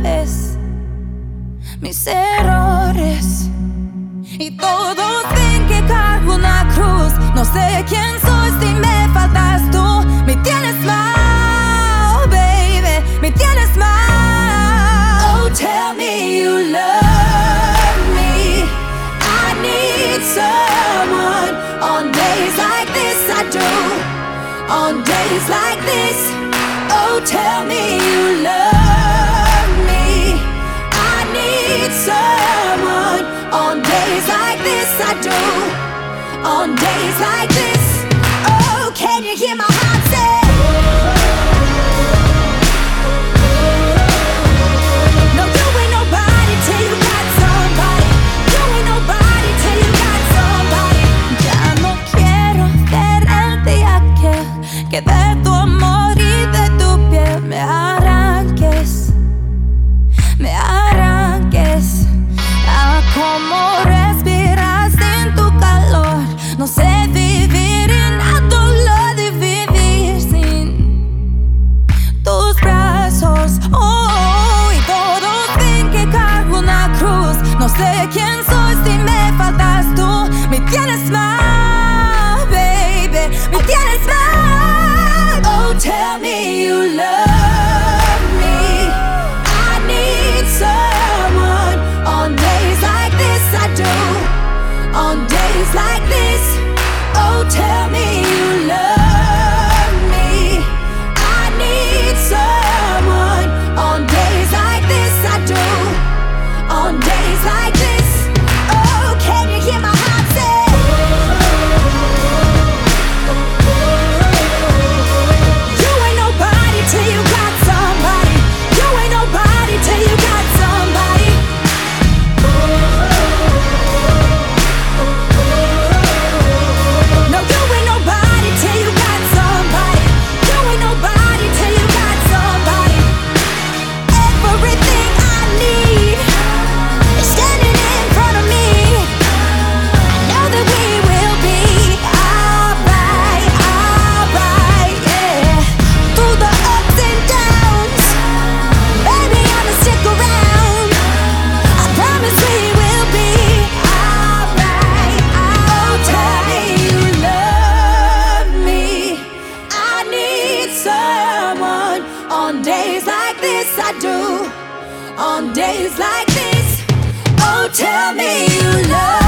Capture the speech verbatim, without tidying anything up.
sabes mis errores y todos ven que cargo una cruz. No sé quién soy si me faltas tú. Me tienes mal, baby, me tienes mal. Oh, tell me you love me. I need someone. On days like this I do. On days like this. Oh, tell me you love me. I need someone. On days like this I do. On days like this. Oh, can you hear my heart say? No, you ain't nobody till you got somebody. You ain't nobody till you got somebody. Ya no quiero ver el día que, que de tu amor y de tu piel me arranques, me arranques. Ah, cómo respiras sin tu calor. No sé vivir y nada lo de vivir sin tus brazos. Oh, y todos ven que cargo una cruz. No sé quién soy si me faltas tú. Me tienes mal, baby, me tienes mal. Oh, tell me you love me. I need someone. On days like this I do. On days like this. Oh, tell me you love me. I need someone. On days like this I do. On days like this. Oh, can you hear my heart say? You ain't nobody till you got somebody. You ain't nobody till you got somebody. No, you ain't nobody till you got somebody. You ain't nobody till you got somebody. Everything I need is standing in front of me. I know that we will be alright, alright, yeah. Through the ups and downs, baby, I'ma stick around. I promise we will be alright. Oh, tell me you love me. I need someone. On days like this I do. On days like this. Oh, tell me you love me.